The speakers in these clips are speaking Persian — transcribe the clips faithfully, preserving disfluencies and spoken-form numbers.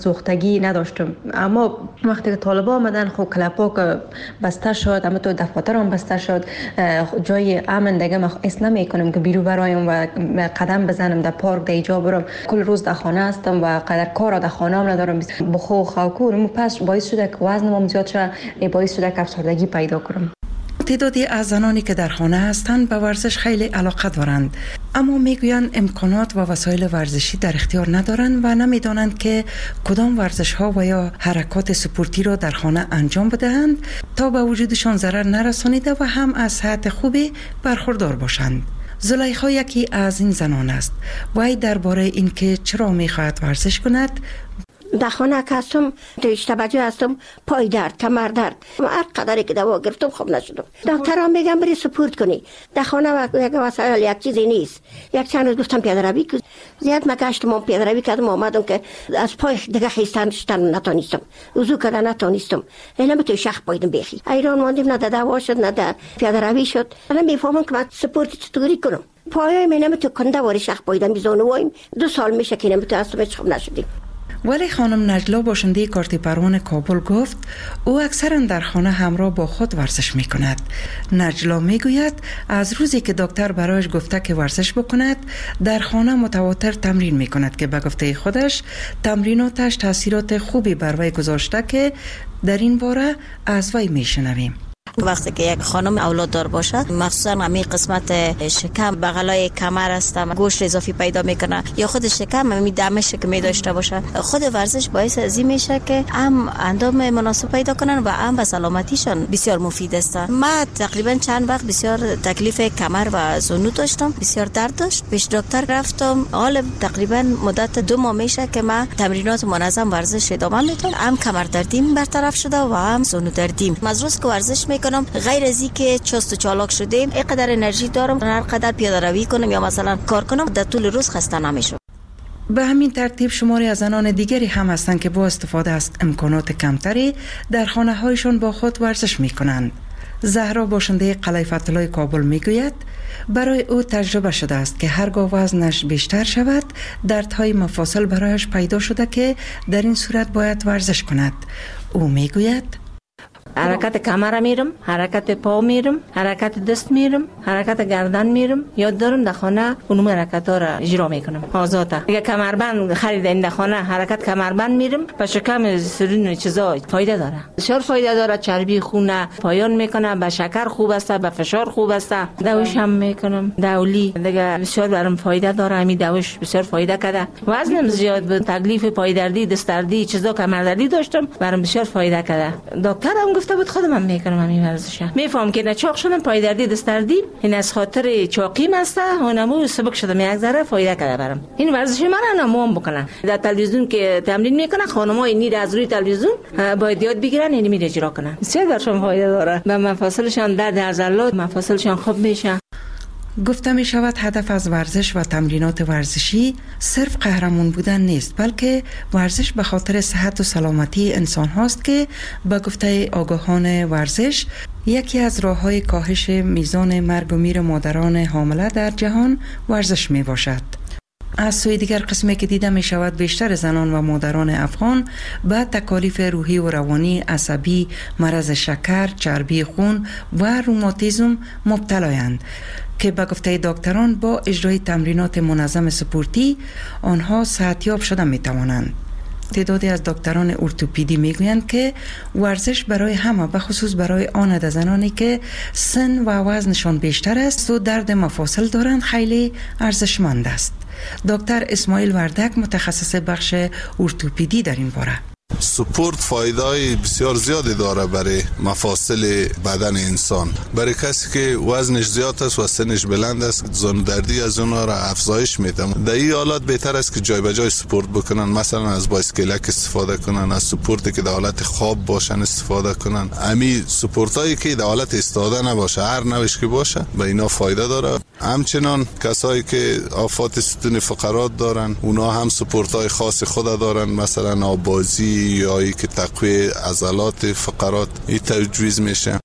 سوختگی نداشتم. اما وقتی که طالبا آمدن خب کلپا که بسته شد، اما تو دفاتر هم بسته شد، جای امن دیگه ما حس نمی‌کنم که بیرون برایم و قدم بزنم در پارک در اینجا برم. کل روز در خانه هستم و قدر کار در خانه هم ندارم. بخو و خوکور پس باعث شده که وزنم زیاد شد، باعث شده که افسردگی پیدا کنم. تعدادی از زنانی که در خانه هستند به ورزش خیلی علاقه دارند، اما میگویند امکانات و وسایل ورزشی در اختیار ندارند و نمیدانند که کدام ورزش ها و یا حرکات سپورتی را در خانه انجام بدهند تا به وجودشان ضرر نرسانیده و هم از صحت خوبی برخوردار باشند. زلیخا یکی از این زنان است. وی درباره اینکه چرا میخواهد ورزش کند در خانه که هستم توجه هستم، پای درد، کمر درد، هر قدری که دوا گرفتم خوب نشدم. دکترها میگن بری سپورت کنی. در خانه یک وسایل یک چیزی نیست. یک چند روز گفتم پیاده روی که زیاد مگشتم، پیاده روی کردم، آمدم که از پای دیگه خیستن شدن نتونستم، وضو کردن نتونستم. اینا میتونی شخ پایدم بخی. ایران ماندیم، نه دوا شد نه در پیاده روی شد. الان میفهمم که من سپورت چطوری کنم. پایای من نمیتونم کنده واری شخ پایدم میزانویم. دو سال میشه که نمیتونم اصلا خوب نشدیم. ولی خانم نجلا باشنده کارت پروان کابل گفت او اکثرا در خانه همراه با خود ورزش می کند. نجلا می گوید از روزی که دکتر برایش گفته که ورزش بکند در خانه متواتر تمرین می کند که به گفته خودش تمریناتش تاثیرات خوبی بر وی گذاشته که در این باره از وی می شنویم. وقتی که یک خانم اولاددار باشد، مخصوصا همین قسمت شکم بغلای کمر است، گوشت اضافی پیدا میکنه یا خود شکم همین دمش که می داشته باشه، خود ورزش باعث از این میشه که هم اندام مناسب پیدا کنن و هم به سلامتیشان بسیار مفید است. ما تقریبا چند وقت بسیار تکلیف کمر و زانو داشتم، بسیار درد داشت، پیش دکتر رفتم. حالا تقریبا مدت دو ماه میشه که ما تمرینات منظم ورزش ادامه میدم، هم کمر دردیم برطرف شده و هم زانو دردیم. از روز که ورزش کنم غیر از اینکه چست و چالاک شدیم، اینقدر انرژی دارم هر قدر پیاده روی کنم یا مثلا کار کنم در طول روز خسته نمیشم. به همین ترتیب شماری از زنان دیگری هم هستند که با استفاده از امکانات کمتری در خانه هایشان با خود ورزش می کنند. زهرا باشنده قلعه فتح‌الله کابل می گوید برای او تجربه شده است که هرگاه وزنش بیشتر شود دردهای مفاصل برایش پیدا شده که در این صورت باید ورزش کند. او می گوید حرکت کمر میرم، حرکت پا میرم، حرکت دست میرم، حرکت گردن میرم. یاد دارم در خانه اونم حرکت ها را اجرا میکنم آزاده. اگه کمربند خریدین در خانه حرکت کمربند میرم و شکم سرین چیزا فایده داره، بسیار فایده داره. چربی خون پایان میکنه، به شکر خوب است، به فشار خوب است. دوش هم میکنم، دولی دیگه بسیار برام فایده داره. همین دوش بسیار فایده کرده. وزنم زیاد بود، تکلیف پای دردی، دست دردی، چیزا کمر دردی داشتم، برام بسیار فایده کرده. دکترم گفته بود خودم هم میکنم همین ورزش. میفهم که نه چاق شدم، پای دردی، دست دردی، این از خاطر چاقیم است. اونمو سبک شدم، یک ذره فایده کرده برام. این ورزش من نموم بکنم. در تلویزیون که تمرین میکنه خانمای نیر از روی تلویزیون باید یاد بگیرن، یعنی میره اجرا کنن. بسیار برشون فایده داره. به مفاصلشان درد عضلات، مفاصلشان خوب میشه. گفته می شود هدف از ورزش و تمرینات ورزشی صرف قهرمان بودن نیست، بلکه ورزش به خاطر صحت و سلامتی انسان هاست که با گفته آگاهان ورزش یکی از راه‌های کاهش میزان مرگ و میر مادران حامله در جهان ورزش می باشد. از سوی دیگر قسمی که دیده می شود بیشتر زنان و مادران افغان به تکالیف روحی و روانی، عصبی، مرض شکر، چربی خون و روماتیسم مبتلایند که به گفته دکتران با اجرای تمرینات منظم سپورتی آنها صحتیاب شده می توانند. تعدادی از دکتران ارتوپدی می گویند که ورزش برای همه، به خصوص برای آن عده زنانی که سن و وزنشان بیشتر است و درد مفاصل دارند، خیلی ارزشمند است. دکتر اسماعیل وردک متخصص بخش ارتوپدی در این باره: سپورت فایده بسیار زیادی داره برای مفاصل بدن انسان. برای کسی که وزنش زیاد است و سنش بلند است، زانو دردی از اونها را افزایش میده. در این حالت بهتر است که جای به جای سپورت بکنن، مثلا از بایسکلک استفاده کنن، از سپورتی که در حالت خواب باشن استفاده کنن. امی سپورتایی که در حالت ایستاده نباشه، هر نوعش که باشه، به اینا فایده داره. همچنان کسایی که آفات ستون فقرات دارن، اونا هم سپورتای خاص خود دارن، مثلا آبازی یا ای که تقویه عضلات فقرات ای تجویز میشه.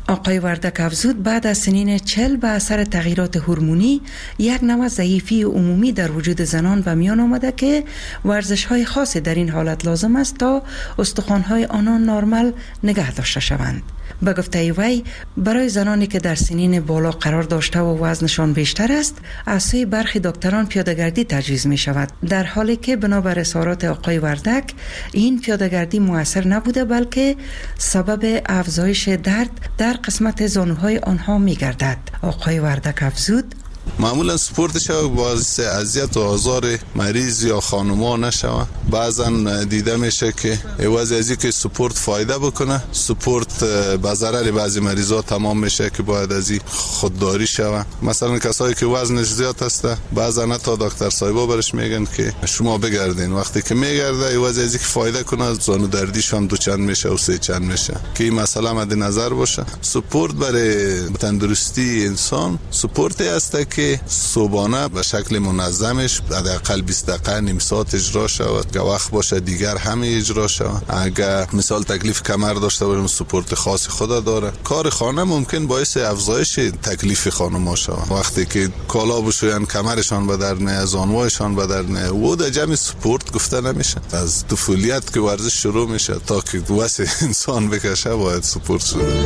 آقای وردک افزود بعد از سنین چهل به اثر تغییرات هورمونی یک نوع ضعیفی عمومی در وجود زنان به میان آمده که ورزش‌های خاصی در این حالت لازم است تا استخوان‌های آنان نرمال نگه داشته شوند. به گفته وی برای زنانی که در سنین بالا قرار داشته و وزنشان بیشتر است از سوی برخی دکتران پیاده‌گردی تجویز می شود، در حالی که بنابر اظهارات آقای وردک این پیاده‌گردی مؤثر نبوده بلکه سبب افزایش درد در قسمت زانوهای آنها می گردد. آقای وردک افزود معمولا سپورتش باعث اذیت و آزار مریض یا خانوما نشوه. بعضا دیده میشه که عوض از اینکه سپورت فایده بکنه، سپورت به ضرر بعضی مریضا تمام میشه که باید از این خودداری شوه. مثلا کسایی که وزنش زیاد هسته بعضا تا دکتر صاحبا برش میگن که شما بگردین، وقتی که میگرده عوض از اینکه فایده کنه زانو دردیش هم دو چند میشه و سه چند میشه که این مسئله مد نظر باشه. سپورت برای تندرستی انسان سپورتی است که صبحانه به شکل منظمش حداقل بیست دقیقه نیم ساعت اجرا شود که وقت باشه دیگر همه اجرا شود. اگر مثال تکلیف کمر داشته باشیم سپورت خاص خود داره. کار خانه ممکن باعث افزایش تکلیف خانم‌ها شود. وقتی که کالا بشوین کمرشان به درد نه، زانوهایشان به درد نه، و در جمع سپورت گفته نمیشه. از طفولیت که ورزش شروع میشه تا که واسه انسان بکشه باید سپورت شروع.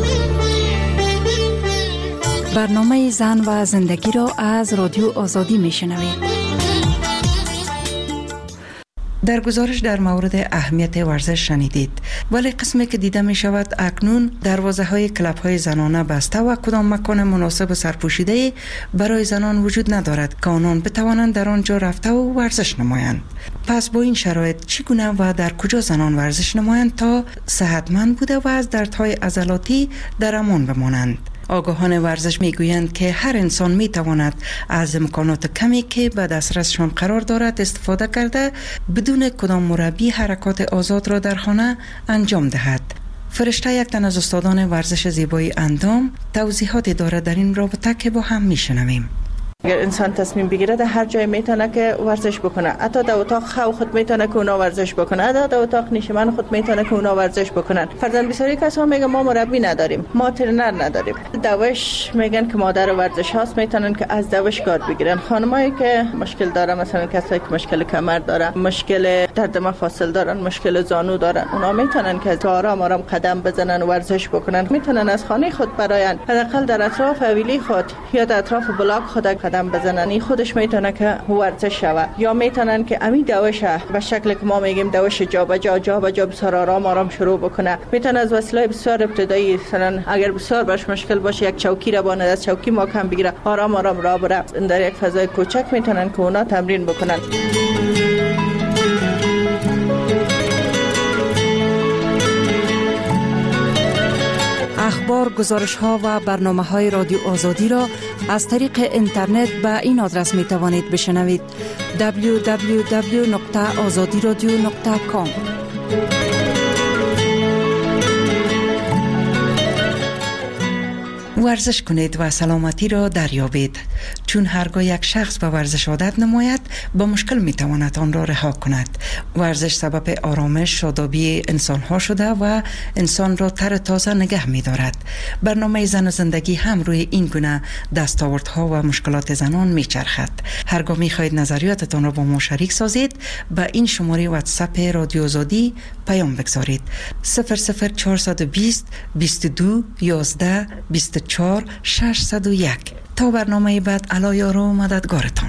برنامه زن و زندگی را از رادیو آزادی میشنوید. در گزارش در مورد اهمیت ورزش شنیدید، ولی قسمی که دیده می شود اکنون دروازه های کلاب های زنانه بسته و کدام مکان مناسب و سرپوشیده برای زنان وجود ندارد که آنان بتوانند در آنجا رفته و ورزش نمایند. پس با این شرایط چگونه و در کجا زنان ورزش نمایند تا صحتمند بوده و از دردهای عضلاتی در امان بمانند؟ آگاهان ورزش میگویند که هر انسان میتواند از امکانات کمی که به دسترسشان قرار دارد استفاده کرده بدون کدام مربی حرکات آزاد را در خانه انجام دهد. فرشته یک تن از استادان ورزش زیبایی اندام توضیحاتی دارد در این رابطه که با هم میشنویم. اگر انسان تصمیم بگیره در هر جای میتونه که ورزش بکنه، حتی در اتاق خو خود میتونه که اونا ورزش بکنه، حتی در اتاق نشیمن خود میتونه که اونا ورزش بکنن. فرضاً بسیاری کسا میگن ما مربی نداریم، ما ترینر نداریم. دوش میگن که مادر ورزش هاست میتونن که از دوش کار بگیرن. خانمایی که مشکل داره، مثلا کسایی که مشکل کمر داره، مشکل درد مفاصل دارن، مشکل زانو دارن، اونا میتونن که آرام آرام قدم بزنن و ورزش بکنن. میتونن از خانه خود براین حداقل در اطراف حویلی خود یا در اطراف بلاک خود قدم بزنن. این خودش میتونه که ورزش شود. یا میتونن که امی دوشه به شکل که ما میگیم دوش جا به جا جا به جا بسیار آرام آرام شروع بکنه. میتونه از وسیله بسیار ابتدایی، مثلا اگر بسیار باش مشکل باشه یک چوکی را باند از چوکی محکم بگیره، آرام آرام راه بره. در یک فضای کوچک میتونن که اونا تمرین بکنن. اخبار، گزارش ها و برنامه های رادیو آزادی را از طریق اینترنت به این آدرس می توانید بشنوید: دبلیو دبلیو دبلیو نقطه آزادی رادیو نقطه کام. ورزش کنید و سلامتی را دریابید، چون هرگاه یک شخص به ورزش عادت نماید با مشکل می تواند آن را رها کند. ورزش سبب آرامش، شادابی انسان ها شده و انسان را تر تازه نگه می دارد. برنامه زن و زندگی هم روی این گونه دستاوردها و مشکلات زنان می چرخد. هرگاه می خواهید نظریاتتان را با ما شریک سازید، به این شماره واتساپ رادیو آزادی پیام بگذارید: صفر صفر چهارصد و بیست بیست و دو یازده بیست و چهار ششصد و یک. تا برنامه بعد، علی یار و مددگارتان.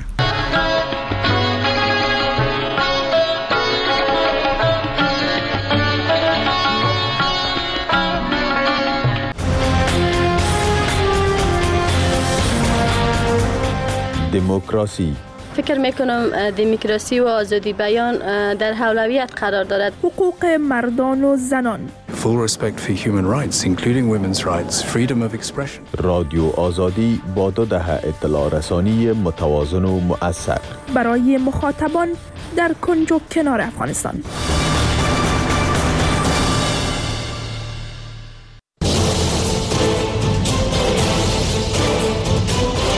دموکراسی. فکر میکنم دموکراسی و آزادی بیان در اولویت قرار دارد. حقوق مردان و زنان. Full respect for human rights, including women's rights, freedom of expression. رادیو آزادی با دو دهه اطلاع رسانی متوازن و مؤثر برای مخاطبان در کنج و کنار افغانستان.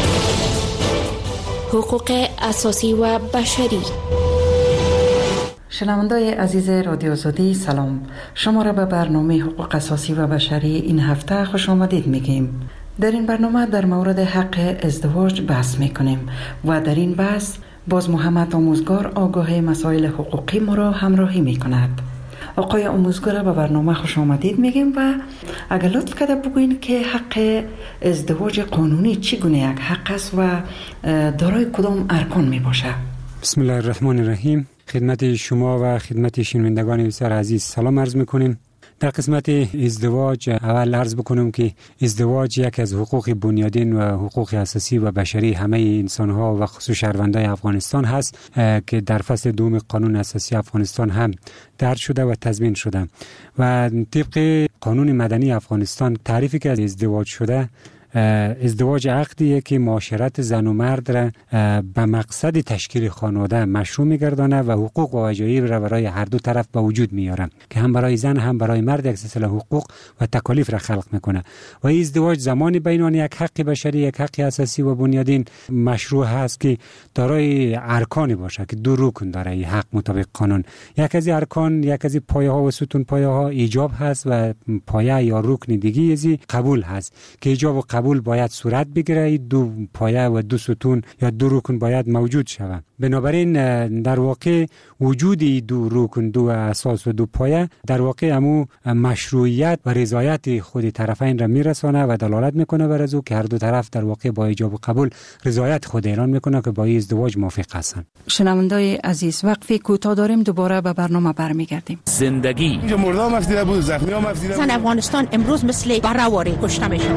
حقوق اساسی و بشری. شنوندای عزیز رادیو آزادی سلام، شما را به برنامه حقوق اساسی و بشری این هفته خوش آمدید میگیم. در این برنامه در مورد حق ازدواج بحث میکنیم و در این بحث باز محمد آموزگار آگاه مسائل حقوقی ما را همراهی میکند. آقای آموزگار به برنامه خوش آمدید میگیم و اگر لطف کرده بگوین که حق ازدواج قانونی چگونه یک حق است و دارای کدام ارکان میباشه؟ بسم الله الرحمن الرحیم. خدمت شما و خدمت شنوندگان بسیار عزیز سلام عرض میکنیم. در قسمت ازدواج اول عرض بکنم که ازدواج یک از حقوق بنیادین و حقوق اساسی و بشری همه انسان ها و خصوص شهروندان افغانستان هست که در فصل دوم قانون اساسی افغانستان هم درج شده و تضمین شده و طبق قانون مدنی افغانستان تعریفی که از ازدواج شده، ازدواج عقدیه که معاشرت زن و مرد را به مقصد تشکیل خانواده مشروع می‌گردانه و حقوق و وجایب را برای هر دو طرف به وجود میاره که هم برای زن هم برای مرد یک سلسله حقوق و تکالیف را خلق میکنه و این ازدواج زمانی بین یک حق بشری یک حق اساسی و بنیادین مشروع هست که دارای ارکانی باشه که دو رکن داره این حق مطابق قانون. یک از ارکان، یک از پایه ها و ستون پایه ها ایجاب هست و پایه یا رکن دیگه ازی قبول هست که ایجاب و قبول باید صورت بگیره، دو پایه و دو ستون یا دو رکن باید موجود شود. بنابراین در واقع وجود دو رکن، دو اساس و دو پایه در واقع امو مشروعیت و رضایت خود طرفین را میرسانه و دلالت میکنه بر ازو که هر دو طرف در واقع با ایجاب و قبول رضایت خود اعلان میکنه که با این ازدواج موافق هستند. شنوندای عزیز وقفی کوتاه داریم، دوباره به برنامه برمیگردیم. زندگی مردم مفتی بود، زخمی ها مفتی بود. زن افغانستان امروز مثل برآوری کشته میشه.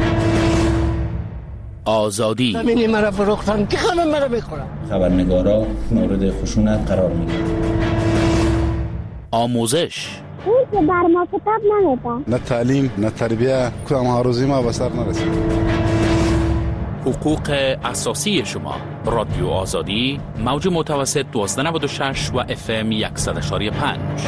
آزادی زمینی مرا فروختن که همه مرا میخورن. خبرنگارا مورد خشونت قرار میگیرن. آموزش اون که بر ما کتاب نمیده. نه تعلیم نه تربیه، کدام آرزوی ما به سر نرسید. حقوق اساسی شما. رادیو آزادی موج متوسط دویست و نود و شش و اف ام صد و یک و پنج.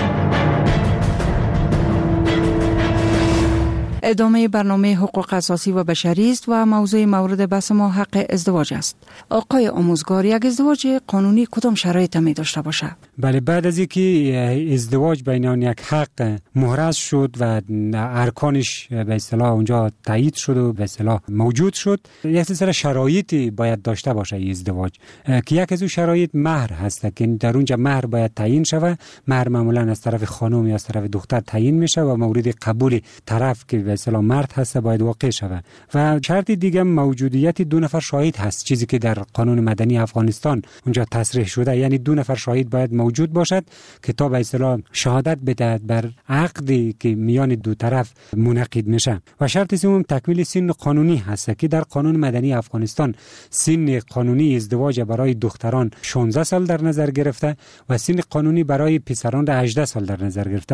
ادامه برنامه حقوق اساسی و بشری است و موضوع مورد بحث ما حق ازدواج است. آقای آموزگار، یک ازدواج قانونی کدام شرایط می داشته باشه؟ بله، بعد از اینکه ازدواج بین یک حق محرز شد و ارکانش به اصطلاح اونجا تایید شد و به اصطلاح موجود شد، یک سلسله شرایطی باید داشته باشه این ازدواج که یک از اون شرایط مهر هست که در اونجا مهر باید تعیین شود. مهر معمولا از طرف خانم یا از طرف دختر تعیین میشه و مورد قبول طرف که به اصطلاح مرد هست باید واقع شود. و شرط دیگه موجودیت دو نفر شاهد هست، چیزی که در قانون مدنی افغانستان اونجا تصریح شده، یعنی دو نفر شاهد باید موجود باشد که تا به اصطلاح شهادت بدهد بر عقدی که میان دو طرف منعقد میشه. و شرط سوم تکمیل سن قانونی هست که در قانون مدنی افغانستان سن قانونی ازدواج برای دختران شانزده سال در نظر گرفته و سن قانونی برای پسران هجده سال در نظر گرفته